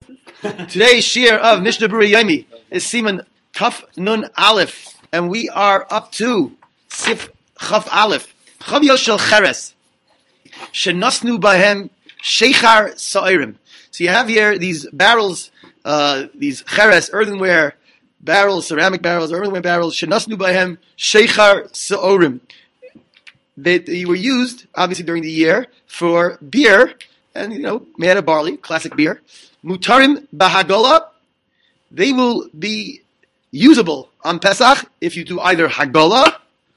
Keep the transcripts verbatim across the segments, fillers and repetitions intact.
Today's shir of Mishnah Berurah Yomi is Siman Kaf Nun Aleph, and we are up to Sif Chaf Aleph. Chavyo shel cheres shenasnu bahem sheichar sa'irim. So you have here these barrels, uh, these cheres, earthenware barrels, ceramic barrels, earthenware barrels, shenasnu bahem sheichar sa'irim. They, they were used, obviously, during the year for beer, and, you know, made of barley, classic beer. Mutarim bahagola, they will be usable on Pesach if you do either hagola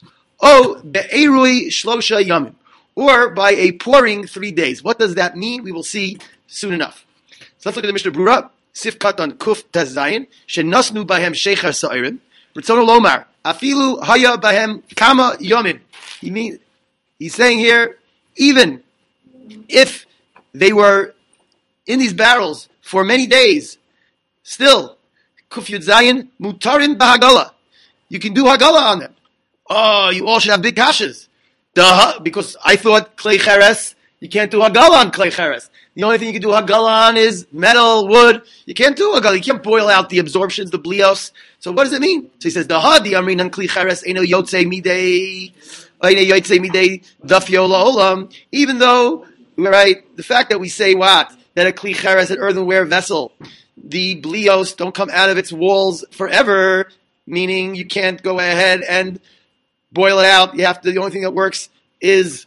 or be'erui shlosha yamim, or by a pouring three days. What does that mean? We will see soon enough. So let's look at the Mishnah Berurah. Sif katan kuf tes zayin shenasnu bahem sheichar sa'irim. Ritzono lomar afilu haya bahem kama yamim. He means he's saying here, even if they were in these barrels for many days, still, kuf yud zayin mutarim bahagala. You can do hagala on them. Oh, you all should have big kashas. Duh, because I thought clay cheres, you can't do hagala on clay cheres. The only thing you can do hagala on is metal, wood. You can't do hagala. You can't boil out the absorptions, the blios. So what does it mean? So he says, Daha di amrin an kli cheres eno yotze midei, eno yotze midei dafyo la'olam. Even though, right, the fact that we say what? That a kli cheres, an earthenware vessel, the blios don't come out of its walls forever, meaning you can't go ahead and boil it out. You have to, the only thing that works is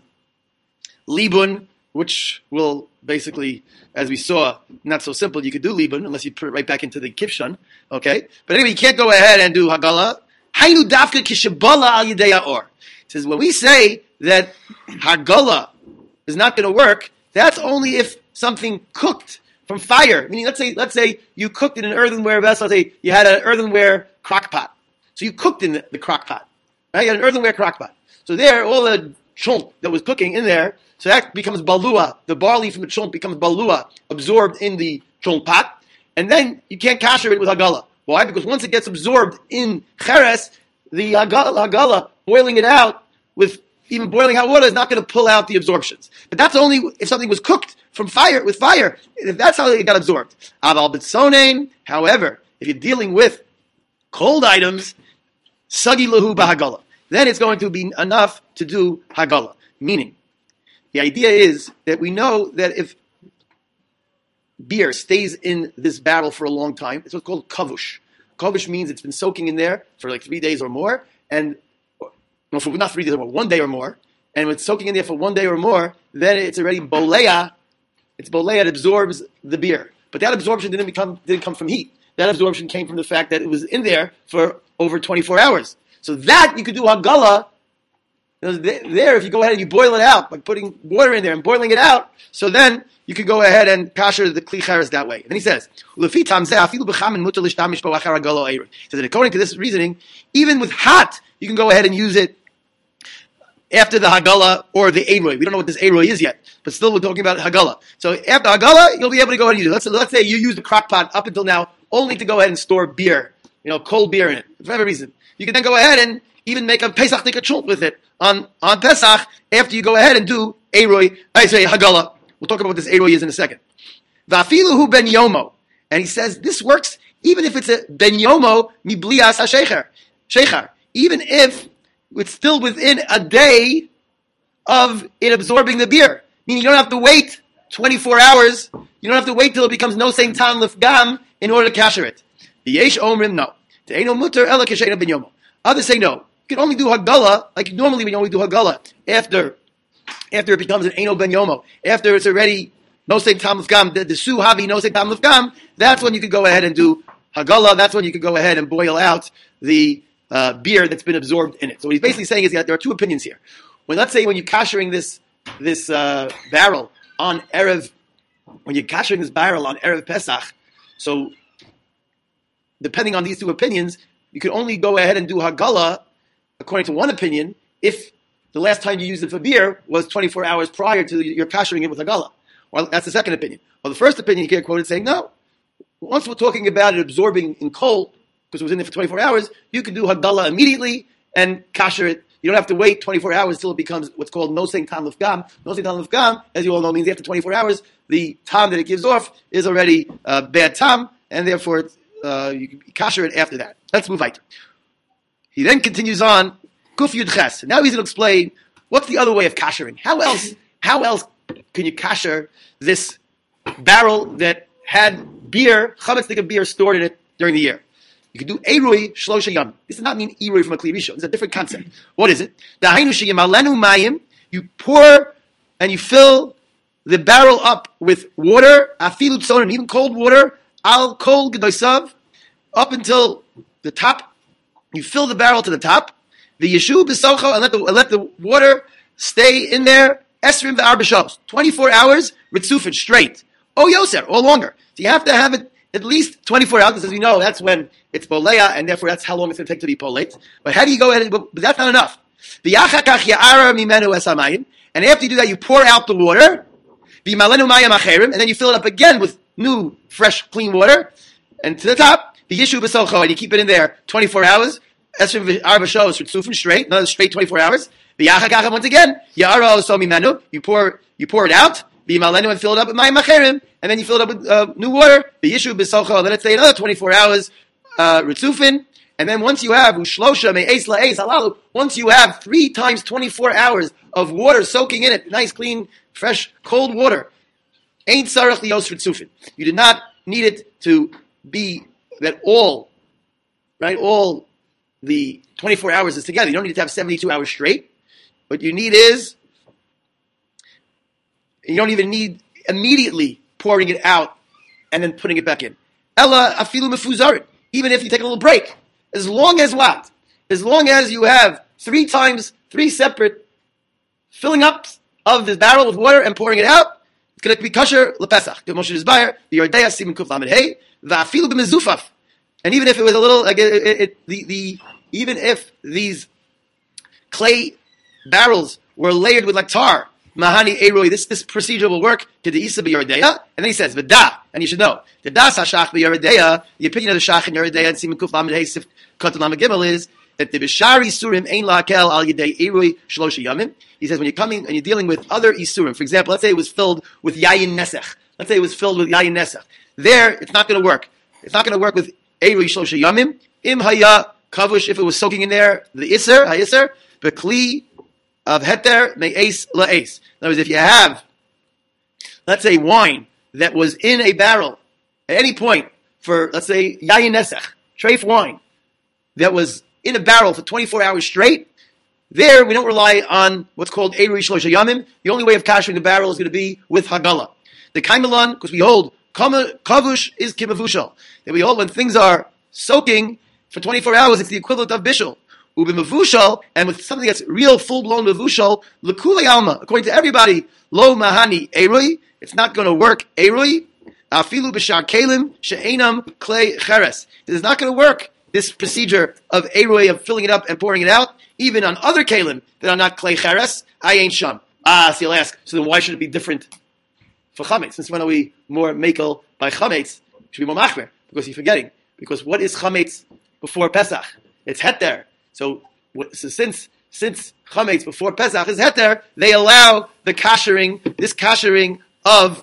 libun, which will basically, as we saw, not so simple. You could do libun unless you put it right back into the kipshon. Okay? But anyway, you can't go ahead and do hagala. Hainu dafka kishabala al yedei or. It says, when we say that hagala is not going to work, that's only if something cooked from fire. Meaning, let's say, let's say you cooked in an earthenware vessel. Let's say you had an earthenware crock pot. So you cooked in the, the crock pot. Right? You had an earthenware crock pot. So there, all the chont that was cooking in there, so that becomes balua. The barley from the chont becomes balua, absorbed in the chont pot. And then you can't kasher it with hagala. Why? Because once it gets absorbed in cheres, the hagala, hagala, boiling it out with even boiling hot water is not going to pull out the absorptions. But that's only if something was cooked from fire, with fire. If that's how it got absorbed. Aval b'tzonein, however, if you're dealing with cold items, sagi lahu b'hagala, then it's going to be enough to do hagala. Meaning, the idea is that we know that if beer stays in this barrel for a long time, it's what's called kavush. Kavush means it's been soaking in there for like three days or more, and no, for not three days or more, one day or more, and when it's soaking in there for one day or more, then it's already bolea. It's bolea, it absorbs the beer. But that absorption didn't become didn't come from heat. That absorption came from the fact that it was in there for over twenty-four hours. So that you could do hagala. There, if you go ahead and you boil it out, like putting water in there and boiling it out, so then you could go ahead and kasher the kli cheres that way. And then he says, he says that according to this reasoning, even with hot, you can go ahead and use it after the hagala or the eroi. We don't know what this eroi is yet, but still we're talking about hagala. So after hagala, you'll be able to go ahead and use it. Let's, let's say you use the crock pot up until now only to go ahead and store beer, you know, cold beer in it, for whatever reason. You can then go ahead and even make a Pesach nikachult with it on, on Pesach after you go ahead and do eroi, I say hagala. We'll talk about what this eroi is in a second. Vafiluhu ben yomo. And he says this works even if it's a ben yomo miblias ha-sheichar. Sheichar. Even if it's still within a day of it absorbing the beer. Meaning you don't have to wait twenty-four hours. You don't have to wait till it becomes no sein tan lefgam in order to kasher it. The yesh omrim, no. Te'eno muter ela kesheina ben yomo. Others say no. You can only do hagala, like normally we only do hagala after after it becomes an eno ben yomo. After it's already no sein tam lefgam, the, the su havi no sein tam lefgam, that's when you could go ahead and do hagala. That's when you could go ahead and boil out the uh, beer that's been absorbed in it. So what he's basically saying is that there are two opinions here. When let's say when you're kashering this this uh, barrel on erev, when you're kashering this barrel on erev Pesach, so depending on these two opinions, you could only go ahead and do hagala, according to one opinion, if the last time you used it for beer was twenty-four hours prior to your kashering it with hagala. Well, that's the second opinion. Well, the first opinion you get quoted saying, no, once we're talking about it absorbing in cold, because it was in there for twenty-four hours, you can do hagala immediately and kasher it. You don't have to wait twenty-four hours until it becomes what's called no sein tan lefgam. No sein tan lefgam, as you all know, means after twenty-four hours, the tam that it gives off is already uh, bad tam, and therefore it's, uh, you can kasher it after that. Let's move weiter. He then continues on, Kuf Yud Ches. Now he's going to explain what's the other way of kashering. How else, how else can you kasher this barrel that had beer, chametz of beer stored in it during the year? You can do Eirui Shlosha Yam. This does not mean Eirui from a Kli Rishon. It's a different concept. What is it? Dahainu sheyimalenu mayim. You pour and you fill the barrel up with water, afilu tzonim, even cold water, al kol gedosav, up until the top. You fill the barrel to the top. The yeshu b'socho, and let the let the water stay in there. Esrim v'arba shos, twenty-four hours, ritzufin, straight. Oh yoser, or longer. So you have to have it at least twenty-four hours, as you know, that's when it's poleya, and therefore that's how long it's going to take to be polate. But how do you go ahead, and, but that's not enough. And after you do that, you pour out the water, and then you fill it up again with new, fresh, clean water, and to the top, the yishu b'socho, and you keep it in there twenty-four hours, straight, another straight twenty-four hours. Once again, you pour, you pour it out, and fill it up with mayim acherim, and then you fill it up with uh, new water, the yishu b'socho, and then let's say another twenty-four hours, uh, ritzufin, and then once you have ushlosha me'es la'es halalu, once you have three times twenty-four hours of water soaking in it, nice, clean, fresh, cold water, ain't sarach liyos ritzufin. You do not need it to be that all, right, all the twenty-four hours is together. You don't need to have seventy-two hours straight. What you need is, you don't even need immediately pouring it out and then putting it back in. Ella afilu mefuzarin. Even if you take a little break. As long as what? As long as you have three times, three separate filling ups of this barrel with water and pouring it out, it's going to be kosher lepesach. Moshe Yisbayer, the Yordea Siman Kuf Lamed Hey, va'afilu b'mezufaf. And even if it was a little, like it, it, it, the, the, even if these clay barrels were layered with like tar, mahani eroi, this this procedure will work to the isa b'Yordea. And then he says, v'da, and you should know, the das hashach b'Yordea, the opinion of the shach in Yordea and Siman Kuf Lamed Hey, Sif Kotel Lamed Gimel is that the b'shari surim ein la'akel al yedei eroi shlosha yamim. He says when you're coming and you're dealing with other isurim, for example, let's say it was filled with yayin nesech. Let's say it was filled with yayin nesech. There, it's not going to work. It's not going to work with eroi shlosha yamim. Im haya kavush, if it was soaking in there, the iser, ha-iser, b'kli of heter me'es la'es. In other words, if you have, let's say, wine that was in a barrel at any point for, let's say, yayin nesech, treif wine, that was in a barrel for twenty-four hours straight, there we don't rely on what's called Eirui Shlosha Yamim. The only way of kashering the barrel is going to be with Hagala. The Kaimelan, because we hold, Kavush is Kimavushal. That we hold when things are soaking for twenty-four hours, it's the equivalent of Bishal. Ubimavushal, and with something that's real full-blown Mavushal, Lekule Alma, according to everybody, Lo Mahani Eirui, it's not going to work Eirui. Afilu B'Shar Kalim, She'enam Klei Cheres. It is not going to work. This procedure of Eirui, of filling it up and pouring it out, even on other kalim that are not klei cheres, I ain't sham. Ah, so you'll ask, so then why should it be different for chametz? Since when are we more makel by chametz? It should be more machmer, because you're forgetting. Because what is chametz before Pesach? It's heter. So, so since since chametz before Pesach is heter, they allow the kashering, this kashering of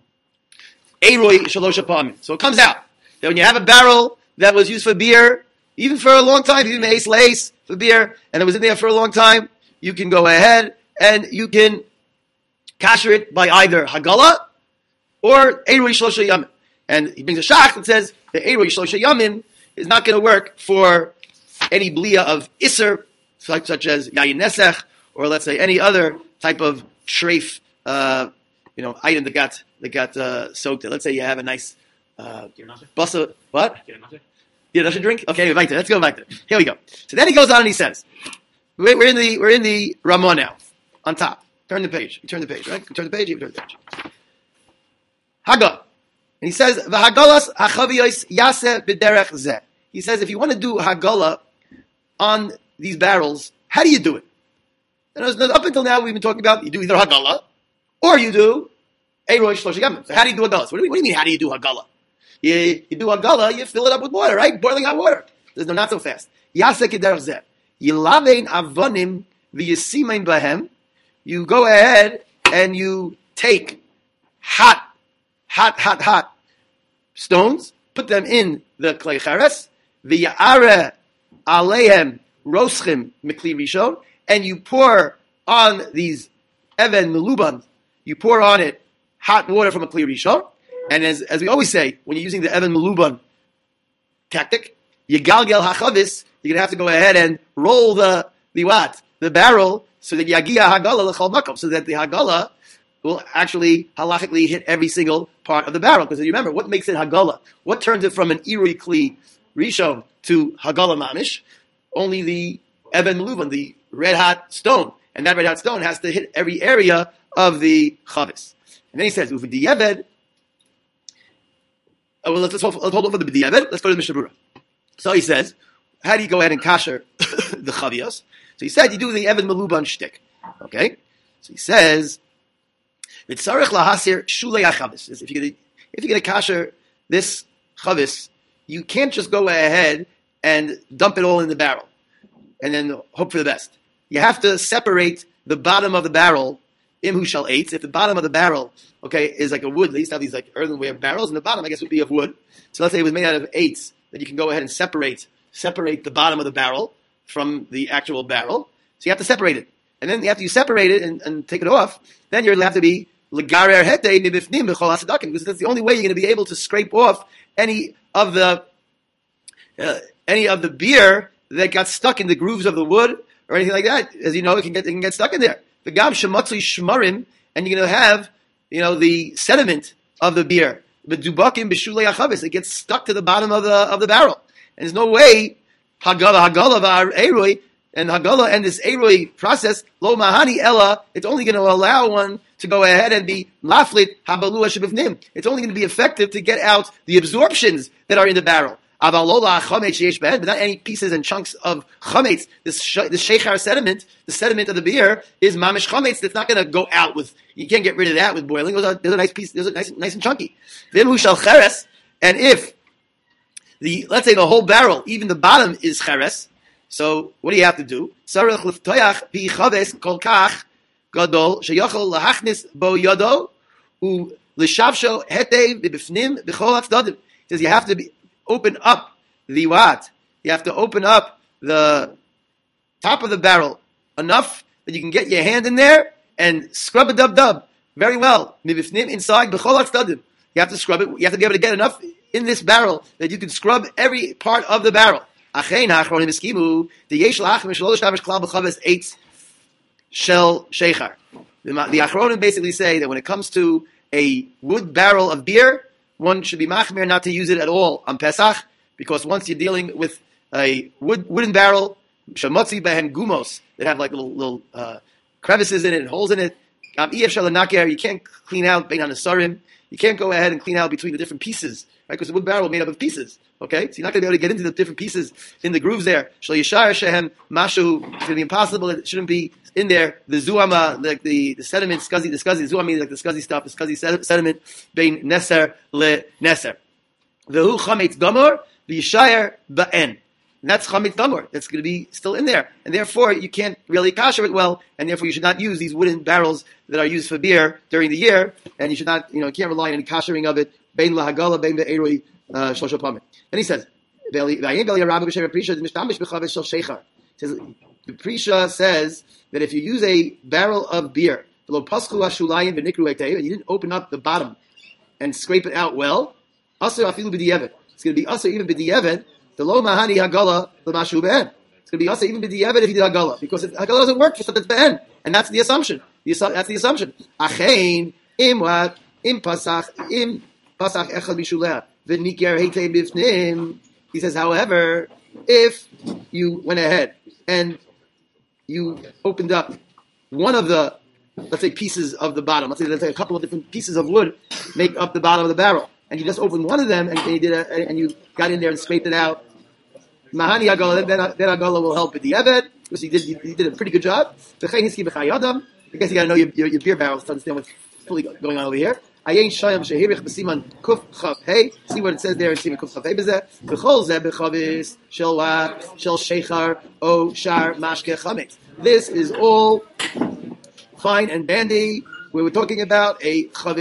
Eirui shalosh hapamim. So it comes out that when you have a barrel that was used for beer, even for a long time, even ace lace for beer, and it was in there for a long time, you can go ahead and you can kasher it by either Hagala or Eirui Shlosha Yamin. And he brings a shach that says the Eirui Shlosha Yamin is not going to work for any blia of Isser, such, such as Yayin Nesech, or let's say any other type of treif, uh, you know, item that got that got uh, soaked in. Let's say you have a nice uh, basa, what? Yeah, that's a drink? Okay, back there. Let's go back there. Here we go. So then he goes on and he says, we're, we're in the we're in the Ramah now, on top. Turn the page. You turn the page, right? You turn the page, you turn the page. Haggah. And he says, V'hagalas hachaviyos yaseh b'derech zeh. He says, if you want to do Hagala on these barrels, how do you do it? And up until now, we've been talking about you do either Hagala or you do Eirui Shlosha Yamim. So how do you do Hagala? So what do you mean, how do you do Hagala? You, you do Hagala, you fill it up with water, right? Boiling hot water. There's no, not so fast. Yaseh k'derech zeh. Yilavein avonim v'yisimein bahem. You go ahead and you take hot hot, hot, hot stones, put them in the klei cheres, v'ya'are aleihem roschim mikli rishon, and you pour on these even meluban, you pour on it hot water from a kli rishon, and as as we always say, when you're using the even meluban tactic, yigalgel hachavis, you're gonna have to go ahead and roll the the what the barrel so that yagia hagala l'chol makom, so that the hagala will actually halachically hit every single part of the barrel. Because you remember, what makes it hagala? What turns it from an irui kli rishon to hagala mamish? Only the even meluban, the red hot stone, and that red hot stone has to hit every area of the chavis. And then he says, "Uv di'eved." Oh, well, let's, let's, hold, let's hold over the b'di'eved. Let's go to the Mishnah Berurah. So he says, how do you go ahead and kasher the chavios? So he said, you do the even meluban shtick. Okay? So he says, "V'tzarich lahasir shulei hachavis." If you're gonna, if you're gonna kasher this chavis, you can't just go ahead and dump it all in the barrel and then hope for the best. You have to separate the bottom of the barrel. Im who shall eat. If the bottom of the barrel, okay, is like a wood, they used to have these like earthenware barrels, and the bottom, I guess, would be of wood. So let's say it was made out of eights, then you can go ahead and separate separate the bottom of the barrel from the actual barrel. So you have to separate it. And then after you separate it and, and take it off, then you're going to have to be legarer hete mibifnim b'chol hasadakim, because that's the only way you're going to be able to scrape off any of the uh, any of the beer that got stuck in the grooves of the wood or anything like that. As you know, it can get it can get stuck in there. The gam shematzli shmarim, and you're going to have, you know, the sediment of the beer. The dubakim b'shulei hachavis, it gets stuck to the bottom of the of the barrel, and there's no way hagala hagala v'eroi and hagala and this eroi process lo mahani ella. It's only going to allow one to go ahead and be laflit habalua shebivnim. It's only going to be effective to get out the absorptions that are in the barrel. But not any pieces and chunks of chametz. This sh- the sheikhar sediment, the sediment of the beer, is mamish chametz. That's not going to go out with. You can't get rid of that with boiling. Those are, those are nice pieces. Those are nice, nice and chunky. V'im shel cheres, and if the let's say the whole barrel, even the bottom is cheres, so what do you have to do? Sarech liftoyach pi chaves kol kach gadol sheyachol lahachnis bo yodo u l'shavsho hetei b'bifnim b'chol hafdadim. He says you have to be. Open up the what? You have to open up the top of the barrel enough that you can get your hand in there and scrub a dub dub very well. Inside, you have to scrub it. You have to be able to get enough in this barrel that you can scrub every part of the barrel. The Achronim basically say that when it comes to a wood barrel of beer, one should be machmir not to use it at all on Pesach, because once you're dealing with a wood, wooden barrel, shamotzi behen gumos, that have like little, little uh, crevices in it and holes in it, um, you can't clean out bein hanesarim. You can't go ahead and clean out between the different pieces, right? Because the wood barrel is made up of pieces, okay? So you're not going to be able to get into the different pieces in the grooves there. Shal yishar shehem mashu, it's going to be impossible. It shouldn't be in there. The zuama, like the, the sediment, scuzzy, the scuzzy, zuama means like the scuzzy stuff, the scuzzy sediment, bein neser le neser. V'hu chametz damor, v'yishayar ba'en. And that's chametz damor. That's going to be still in there. And therefore, you can't really kasher it well, and therefore you should not use these wooden barrels that are used for beer during the year, and you should not, you know, you can't rely on any kashering of it, bein lahagala, bein be'eroi, shloshah pamim. And he says, he says, the Prisha says that if you use a barrel of beer, and you didn't open up the bottom and scrape it out well, it's going to be asa even b'di'eved, the lo mahani hagala l'mashu be'en. It's going to be asa even b'di'eved if you did hagala, because if hagala doesn't work for something that's be'en, and that's the assumption. That's the assumption. Achein im what im pasach im pasach echad b'shuleh v'niker heitei b'fnim. He says, however, if you went ahead and you opened up one of the, let's say, pieces of the bottom, let's say, let's say a couple of different pieces of wood make up the bottom of the barrel, and you just opened one of them and, and you did a, and you got in there and scraped it out, mahani hagala, then then hagala will help with the eved, because he did he did a pretty good job. I guess you got to know your, your, your beer barrels to understand what's fully going on over here. Ayin shayam shehirich b'siman kuf chav hey. See what it says there in siman kuf chav hey b'zeh. B'chol zeh b'chavis shel wa shel sheichar o shar mashke chametz. This is all fine and dandy. We were talking about a chavis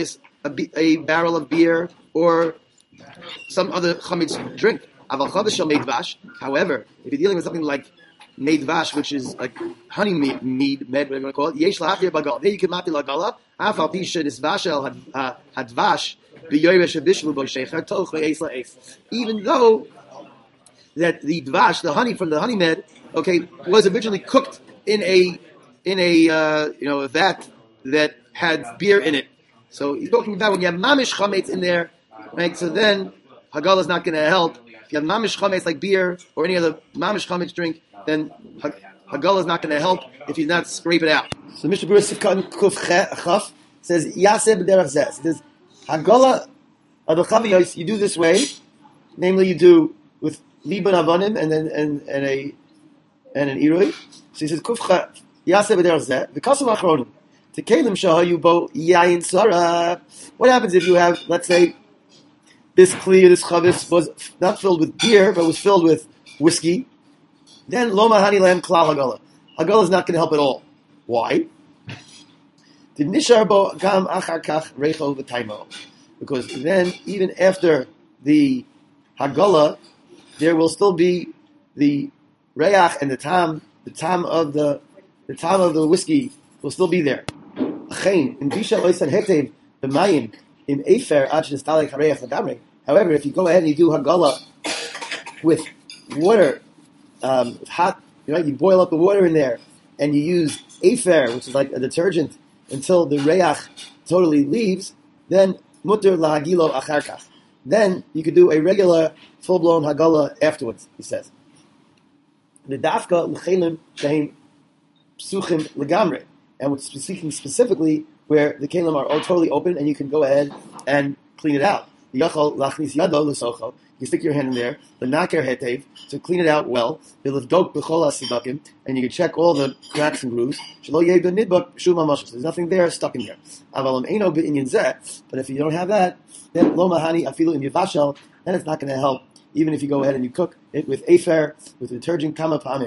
a, a barrel of beer or some other chametz drink. However, if you're dealing with something like meidvash, which is like honey mead, mead med, whatever you want to call it, yesh lahafir bagal. There you can mati lagala. Afal pisha nisvashel hadvash b'yoresh bishlu b'shecher tochla eis la'eis. Even though that the dvash, the honey from the honey med, okay, was originally cooked in a in a uh, you know a vat that had beer in it. So he's talking about when you have mamish chametz in there, right? So then Hagala is not going to help. If you have mamish chametz like beer or any other mamish chametz drink, then Hagala is not going to help if you not scrape it out. So Mishnah Berurah Sifkan Kuf Chaf says Yaseh b'derech zeh. Says Hagala of the Chaviyos you do this way, namely you do with liban avonim and then and, and a and an irui. So he says Kuf Yaseh b'derech zeh. The Kasam Achronim Tekelim shahayu bo yayin sara. What happens if you have, let's say, this kli, this chavis was not filled with beer, but was filled with whiskey? Then loma hani lam klal hagala. Hagala is not going to help at all. Why? Did nishar bo gam achar kach recho v'taimo? Because then, even after the hagala, there will still be the reach and the tam, the tam of the the tam of the whiskey will still be there. However, if you go ahead and you do hagala with water, um, hot, you know, you boil up the water in there, and you use afer, which is like a detergent, until the reach totally leaves, then mutter lahagilo acharkach. Then you could do a regular, full-blown hagala afterwards, he says. The dafka l'chelim shehem psuchim legamre. And we're speaking specifically where the kelim are all totally open and you can go ahead and clean it out. Yachol lachnis yado l'socho. You stick your hand in there, the naker hetev, to clean it out well. V'levdok b'chol hasibakim, and you can check all the cracks and grooves. Shelo yedu nidbak shum hamashos. There's nothing there stuck in here. Avalam eino b'inyan zeh. But if you don't have that, then lo mahani afilu im yivashel, then it's not going to help. Even if you go ahead and you cook it with afer, with detergent kama pamim.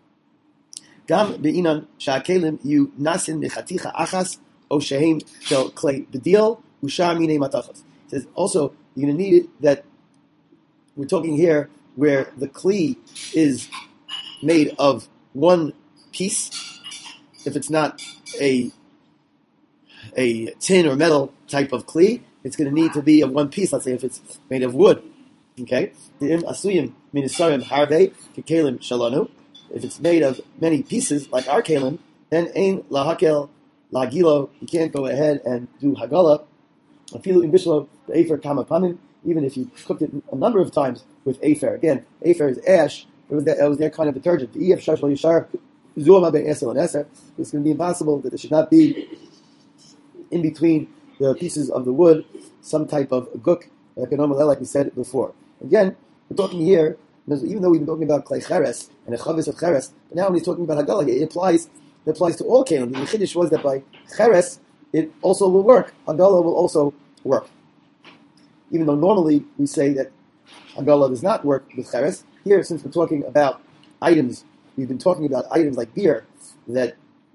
Gam be'inan sha'kelim yu nasin mechaticha achas o shehem shel klei bedil ushar minei matachas. It says also you're going to need it that we're talking here where the kli is made of one piece. If it's not a a tin or metal type of kli, it's going to need to be of one piece. Let's say if it's made of wood, okay. Asuyim minisarim harvei kekelim shalanu. If it's made of many pieces, like our kalim, then ein lahakel lagilo. You can't go ahead and do hagala. Afilu in bishlo the afer kama panim. Even if you cooked it a number of times with afer. Again, afer is ash. It was that, it was their kind of detergent. The ef shashal yishar zuama ben esel and eser. It's going to be impossible that there should not be in between the pieces of the wood some type of guk, like we said before. Again, we're talking here. Even though we've been talking about klei cheres and a chavis of cheres, but now when he's talking about hagala, it applies it applies to all kalim. The chiddush was that by cheres, it also will work. Hagala will also work. Even though normally we say that hagala does not work with cheres, here since we're talking about items, we've been talking about items like beer that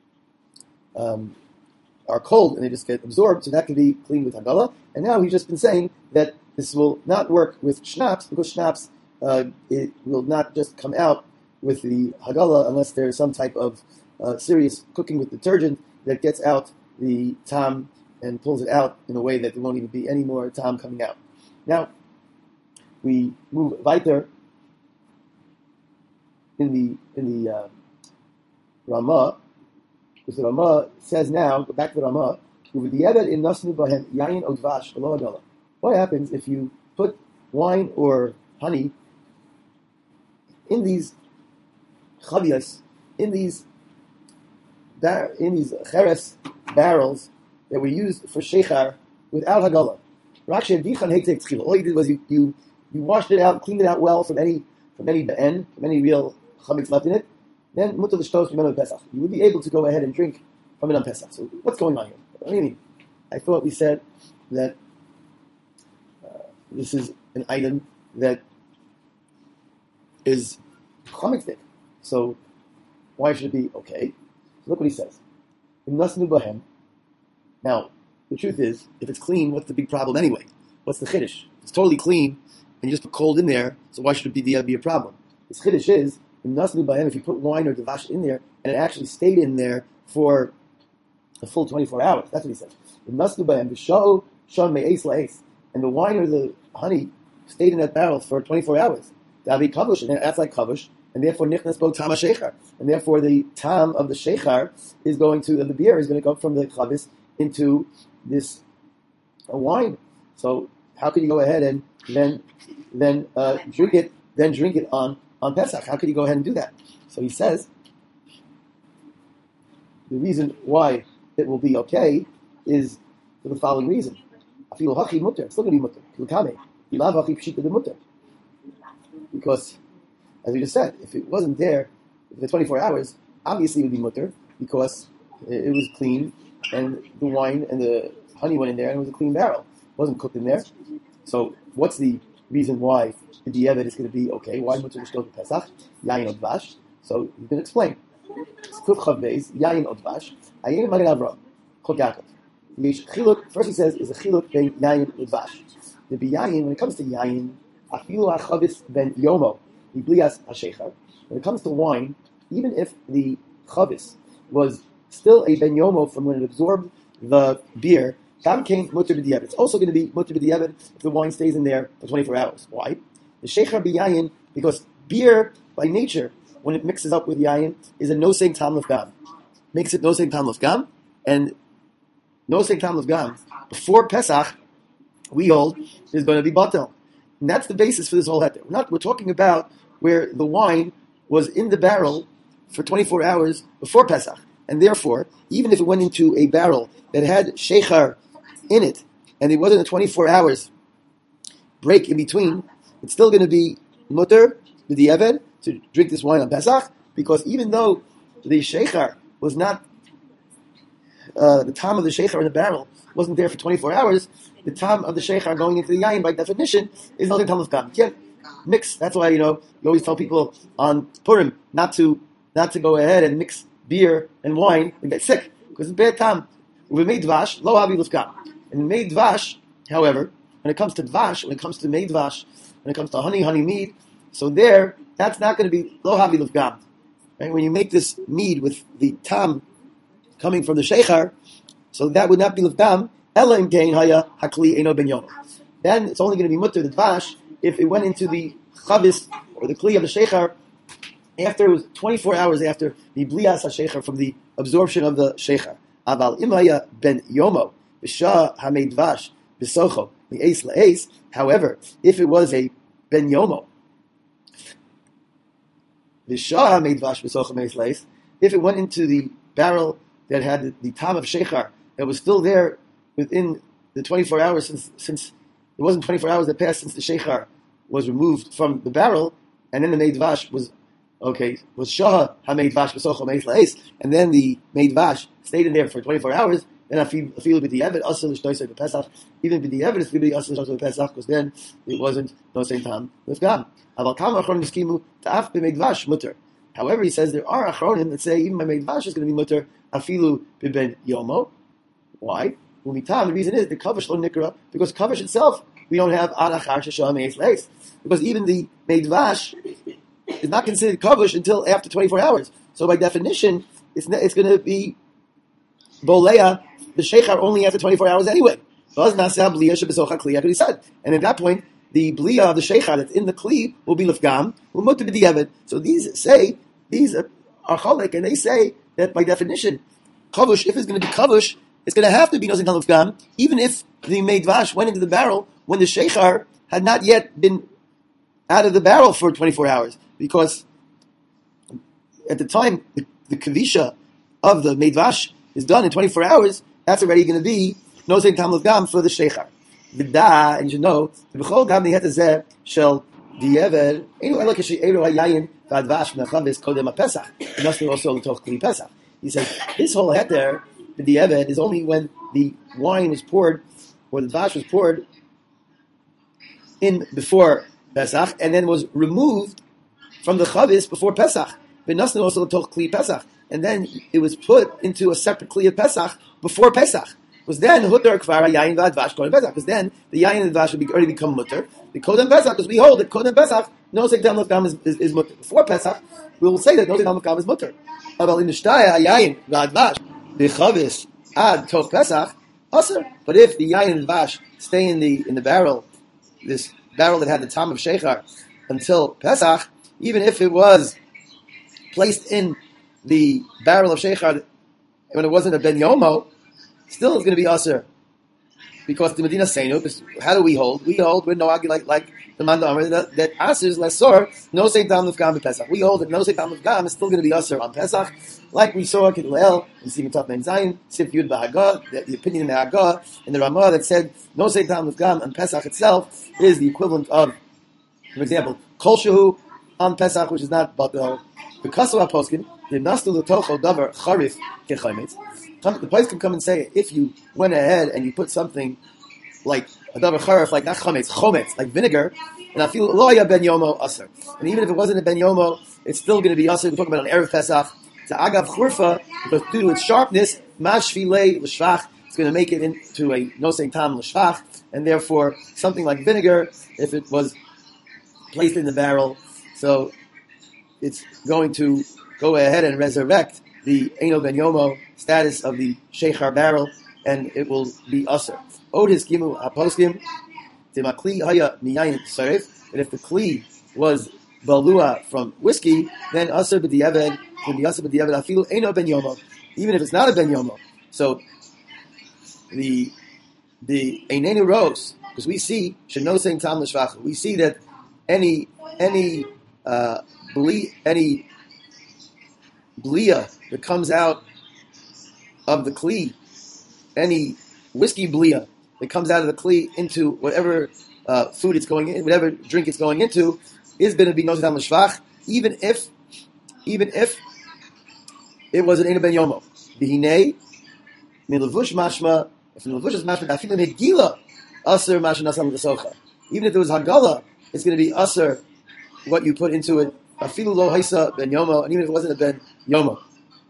um, are cold and they just get absorbed, so that can be cleaned with hagala. And now he's just been saying that this will not work with schnapps because schnapps. Uh, it will not just come out with the hagala unless there's some type of uh, serious cooking with detergent that gets out the tam and pulls it out in a way that there won't even be any more tam coming out. Now, we move weiter in the in the uh, Ramah, because the Ramah says now, go back to the Ramah, what happens if you put wine or honey in these chaviyas, in these bar- in these cheres barrels that we use for shechar without hagala? All you did was you, you you washed it out, cleaned it out well from any from any be'en, from any real chametz left in it. Then mutar l'shtos mimenu Pesach. You would be able to go ahead and drink from it on Pesach. So what's going on here? What do you mean? I thought we said that uh, this is an item that is chametzik. So why should it be okay? So look what he says. In Nasnu Bahem. Now, the truth is, if it's clean, what's the big problem anyway? What's the chiddush? It's totally clean, and you just put cold in there, so why should it be, be a problem? The chiddush is, if you put wine or devash in there, and it actually stayed in there for a full twenty-four hours. That's what he says. And the wine or the honey stayed in that barrel for twenty-four hours. That'll be kavush, and that's like kavush, and therefore nichnas bo tam shechar, and therefore the tam of the shechar is going to, the beer is going to go from the chavis into this uh, wine. So how could you go ahead and then then uh, drink it, then drink it on, on Pesach? How could you go ahead and do that? So he says the reason why it will be okay is for the following reason. It's still going to be mutter. Because, as we just said, if it wasn't there for the twenty-four hours, obviously it would be mutter because it was clean and the wine and the honey went in there and it was a clean barrel. It wasn't cooked in there. So what's the reason why the diavad is going to be okay? Why mutter sh'to Pesach? Yayin odvash. So you can explain. Yayin odvash. Ayin magen Avram. Chok Yaakov. First he says, is a chiluk ben yayin udvash. The biyayin, when it comes to yayin, afilu hachavis ben yomo, iblias hashechar. When it comes to wine, even if the chavis was still a ben yomo from when it absorbed the beer, that became mutter b'diavad. It's also going to be mutter b'diavad if the wine stays in there for twenty-four hours. Why? The shechar biyayin, because beer, by nature, when it mixes up with yayin, is a noseg tam l'fgam. Makes it noseg tam l'fgam, and noseg tam l'fgam before Pesach, we hold, is going to be batel. And that's the basis for this whole heter. We're not, we're talking about where the wine was in the barrel for twenty-four hours before Pesach. And therefore, even if it went into a barrel that had shechar in it, and it wasn't a twenty-four hours break in between, it's still going to be mutter, b'diavad, to drink this wine on Pesach, because even though the shechar was not, uh, the time of the shechar in the barrel wasn't there for twenty-four hours, the time of the shechar going into the yayin, by definition, is nothing tam l'fgam. You can't mix. That's why, you know, you always tell people on Purim not to not to go ahead and mix beer and wine and get sick, because it's bad tam. We made dvash, lo havi l'fgam. And made dvash, however, when it comes to dvash, when it comes to made dvash, when it comes to honey, honey mead, so there, that's not going to be lo havi l'fgam. Right? When you make this mead with the tam coming from the shechar, so that would not be l'fgam. Ela im kein haya hakli eno ben yomo. Then it's only going to be mutter the dvash if it went into the chavis or the kli of the shechar after it was twenty-four hours after the blias ha-shechar, from the absorption of the shechar. Aval im haya ben yomo b'shah hamei dvash b'socho mi'eis la'eis. However, if it was a ben yomo b'shah hamei dvash b'socho mi'eis la'eis, if it went into the barrel that had the, the tam of shechar that was still there within the twenty-four hours, since since it wasn't twenty-four hours that passed since the shechar was removed from the barrel, and then the mei dvash was okay was shah hamei dvash b'socho meis la'eis, and then the mei dvash stayed in there for twenty-four hours. Then I feel b'diavad asur l'shtoisei b'pesach. Even b'diavad it's going to be asur l'shtoisei b'pesach, because then it wasn't no same time l'fgam. Aval kam achronim skimu ta'af b'mei dvash mutter. However, he says there are achronim that say even my mei dvash is going to be mutter afilu b'ben yomo. Why? The reason is the kavush lo nikra, because kavush itself we don't have adachar sheshah meis leis, because even the meidvash is not considered kavush until after twenty-four hours. So by definition, it's ne- it's going to be boleya the shechar only after twenty-four hours anyway. And at that point, the bliya of the shechar that's in the kli will be lefgam, will mutter b'diavad. So these say these are, are cholek, and they say that by definition, kavush, if it's going to be kavush, it's going to have to be nosing halufgam, even if the meidvash went into the barrel when the shechar had not yet been out of the barrel for twenty-four hours, because at the time the, the kavisha of the meidvash is done in twenty-four hours. That's already going to be nosing halufgam for the shechar. V'da, and you should know the b'chol gam nihetazeh shel diavad enu ela k'she'eru hayayin v'advash v'nachavis kodem ha'pesach. And that's also l'toch kli pesach. He says this whole heter, the diavad, is only when the wine was poured, or the dvash was poured in before Pesach, and then was removed from the chavis before Pesach. V'nasnu also l'toch kli Pesach, and then it was put into a separate kli of Pesach before Pesach. was then hutter kvar hayayin v'advash kodem Pesach, because then the yayin and advash would be, already become mutter. The kodem Pesach, because we hold that kodem Pesach, no sek tam l'fgam is, is, is mutter. Before Pesach, we will say that no sek tam l'fgam is mutter. But in the shtaya hayayin v'advash, the chavis ad toch Pesach, aser. But if the yayin and advash stay in the in the barrel, this barrel that had the tam of shechar until Pesach, even if it was placed in the barrel of shechar when it wasn't a ben yomo, still it's going to be aser, because the Medina Seinu. How do we hold? We hold with no like like the man that that aser is lesor no say dam l'fgam Pesach. We hold that no say dam l'fgam is still going to be aser on Pesach, like we saw in Kedel in Siman Tov Mem Zayin Sif Yud B'Hagah, the, the opinion in the Hagah in the Ramah that said no say dam l'fgam on Pesach itself is the equivalent of, for example, kol shehu on Pesach, which is not batel. Because of our poskim, the nastu l'tocho davar charif kechametz. The place can come and say, if you went ahead and you put something like a davar charif, like not chametz, chometz, like vinegar, and I feel lo ya ben yomo aser. And even if it wasn't a ben yomo, it's still going to be aser. We're talking about an erev Pesach. To agav churfa, because due to its sharpness, mashvilei l'shvach, it's going to make it into a nosei tam l'shvach, and therefore something like vinegar, if it was placed in the barrel, so it's going to go ahead and resurrect the Eino Ben Yomo status of the Shechar barrel, and it will be Aser. Odis Gimu Aposkim, Timakli Haya Miyayin Sarif, and if the Kli was Balua from whiskey, then Aser B'diavad, can be Aser B'diavad Afilu Eino Ben Yomo, even if it's not a Ben Yomo. So, the the Einenu Rose, because we see, Shenoseng Tam L'Shvach, we see that any, any, uh, Ble- any blia that comes out of the kli, any whiskey blia that comes out of the kli into whatever uh, food it's going in, whatever drink it's going into, is going to be nosei tam l'shvach, even if, even if it was an Eino Ben Yomo. B'hinei milavush mashma, if milavush is mashma, afilu megila aser mashma nasam l'socha. Even if there was hagala, it's going to be aser what you put into it. Afilu lo haisa ben yomo, and even if it wasn't a ben yomo.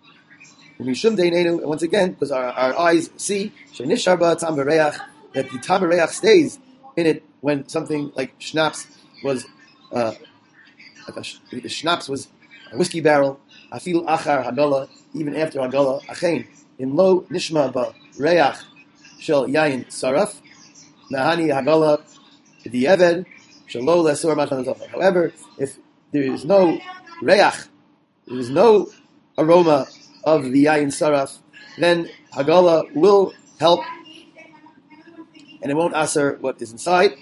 And once again, because our, our eyes see shenisharba tam bereach, that the tam bereach stays in it when something like schnapps was, uh, like a, the schnapps was a whiskey barrel. Afilu achar hagala, even after hagala, achein in lo nishma ba reach shel yayin saraf nahani hagala the eved shelo lesor matan. However, if there is no reach, there is no aroma of the yayin saraf, then hagala will help, and it won't aser what is inside.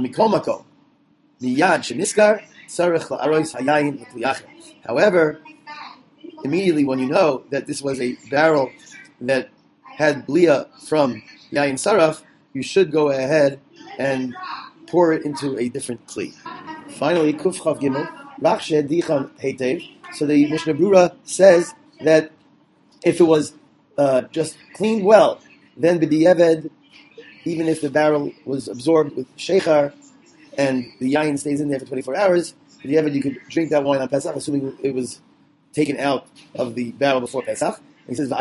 However, immediately when you know that this was a barrel that had blia from yayin saraf, you should go ahead and pour it into a different kli. Finally, kuf chav gimel. So the Mishnah Brura says that if it was uh, just cleaned well, then b'di'eved, even if the barrel was absorbed with shechar and the yayin stays in there for twenty-four hours, b'di'eved you could drink that wine on Pesach, assuming it was taken out of the barrel before Pesach. And he says,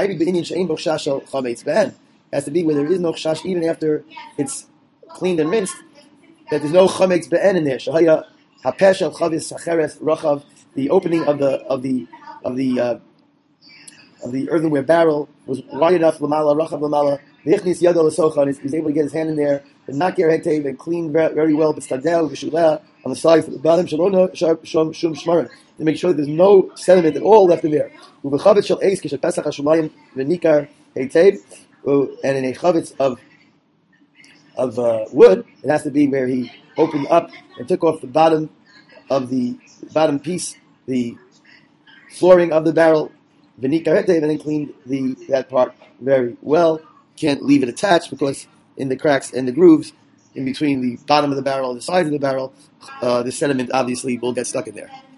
it has to be where there is no chash, even after it's cleaned and rinsed, that there's no chametz be'en in there. Shahaya hapesh al chavis sacheres rachav, the opening of the of the of the uh, of the earthenware barrel was wide enough. Lamala rachav lamala. V'yichnis yado l'socha, and he was able to get his hand in there and not get hetev and clean very well. But stadel v'shuleh on the sides of the bottom shalona shum shum shmarim, to make sure that there's no sediment at all left in there. U'v'chavetz shel eis kishe pesach hashumayim v'nikar hetev, and in a chavetz of of uh, wood, it has to be where he opened up and took off the bottom of the bottom piece, the flooring of the barrel, v'nikar hetev, and then cleaned the that part very well. Can't leave it attached because in the cracks and the grooves in between the bottom of the barrel and the sides of the barrel, uh, the sediment obviously will get stuck in there.